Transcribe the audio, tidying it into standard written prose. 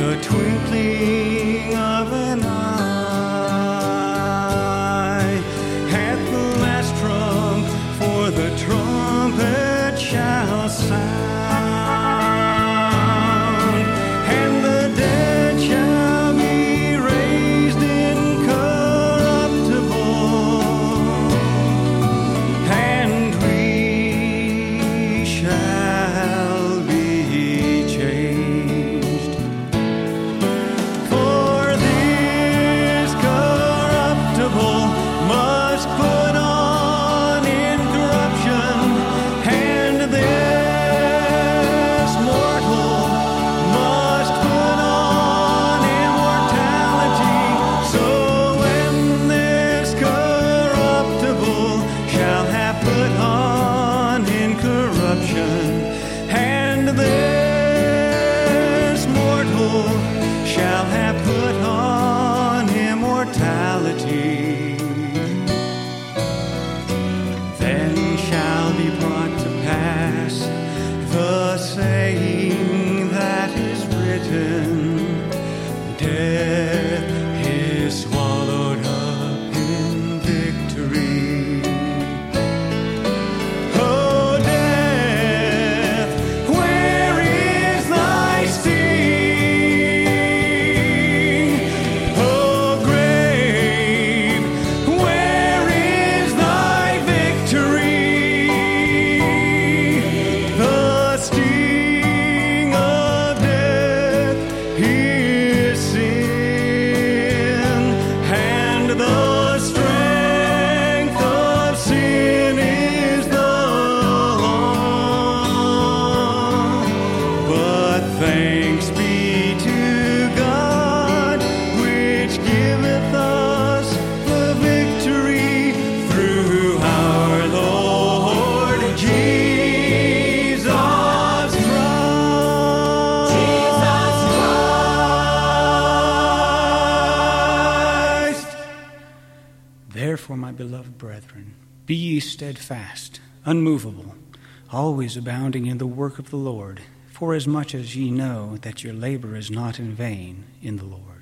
the twinkling of an eye, at the last trump, for the trumpet shall sound, and the dead shall be raised incorruptible, and we shall be changed. For this corruptible must put on incorruption, and this mortal must put on immortality. So when this corruptible shall have put on incorruption, and this mortal shall have put on immortality, then shall be brought to pass the saying that is written, death is swallowed up in victory. O death, where is thy sting? O grave, where is thy victory? The sting of death is sin, and the strength of sin is the law. But thanks be to God, which giveth us the victory through our Lord Jesus Christ. Therefore, my beloved brethren, be ye steadfast, unmovable, always abounding in the work of the Lord, forasmuch as ye know that your labor is not in vain in the Lord.